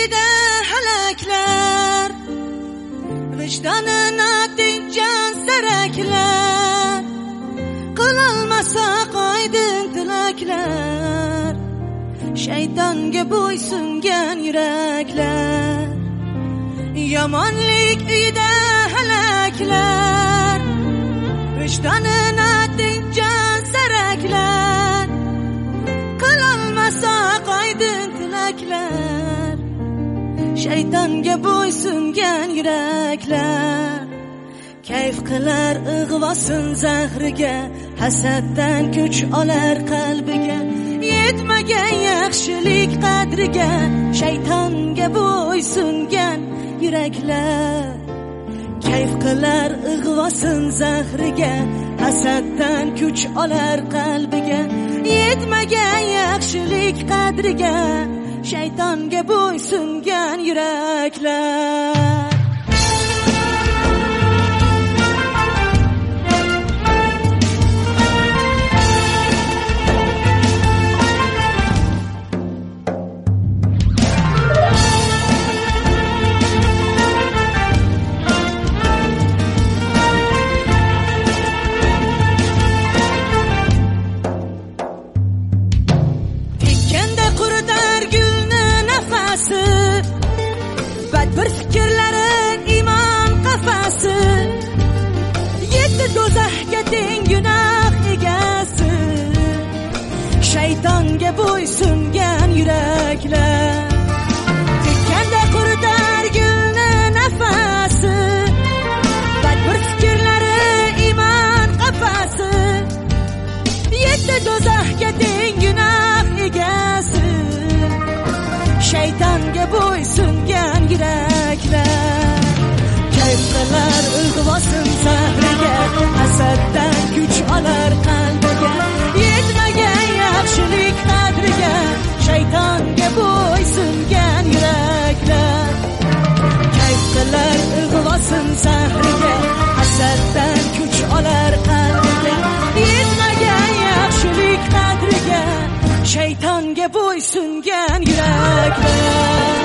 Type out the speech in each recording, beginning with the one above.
uyida halaklar, vijdonini tinchgan saraklar, qilolmasa qo'ydin tilaklar, shaytonga bo'ysungan yuraklar. Yomonlik uyida halaklar, vijdonini tinchgan saraklar, qilolmasa qo'ydin tilaklar, shaytonga bo'ysungan yuraklar. Kayf qilar ig'vosin zahriga, hasaddan kuch olar qalbiga, yetmagan yaxshilik qadriga, shaytonga bo'ysungan yuraklar. Kayf qilar ig'vosin zahriga, hasaddan kuch olar qalbiga, yetmagan yaxshilik qadriga, shaytonga bo'ysungan yuraklar. Bir fikrlari iymon qafasi, yetti do'zaxga teng gunoh egasi, shaytonga bo'ysungan yuraklar. Tekkanda quritar gulni nafasi, bir fikrlari iymon qafasi, yetti do'zaxga teng gunoh egasi, shaytonga bo'ysungan yuraklar. Kayf qilar ig'vosin zahriga, hasaddan kuch olar qalbiga, yetmagan yaxshilik qadriga, shaytonga bo'ysungan yuraklar. Kayf qilar ig'vosin zahriga, hasaddan kuch olar qalbiga, yetmagan yaxshilik qadriga, shaytonga bo'ysungan yuraklar.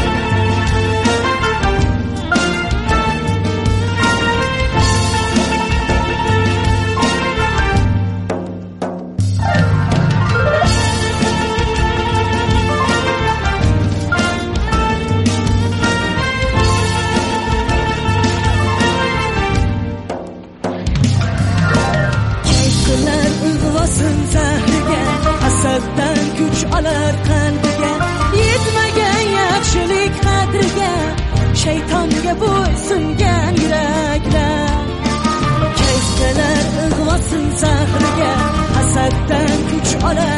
Zahriga, hasaddan kuch olar qalbiga, yetmagan yaxshilik qadriga, shaytonga bo'ysungan yuraklar. Kayf qilar ig'vosin zahriga, hasaddan kuch olar